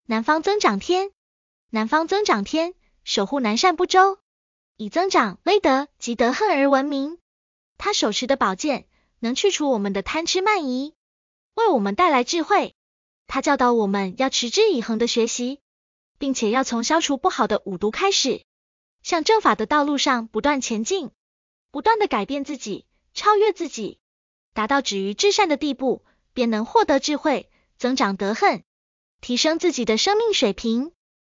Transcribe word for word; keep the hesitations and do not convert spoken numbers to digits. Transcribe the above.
南方增长天，南方增长天守护南赡部洲，以增长威德及德恨而闻名。他手持的宝剑能去除我们的贪吃慢疑，为我们带来智慧。他教导我们要持之以恒的学习，并且要从消除不好的五毒开始，向正法的道路上不断前进，不断的改变自己，超越自己，达到止于至善的地步，便能获得智慧，增长德恨，提升自己的生命水平。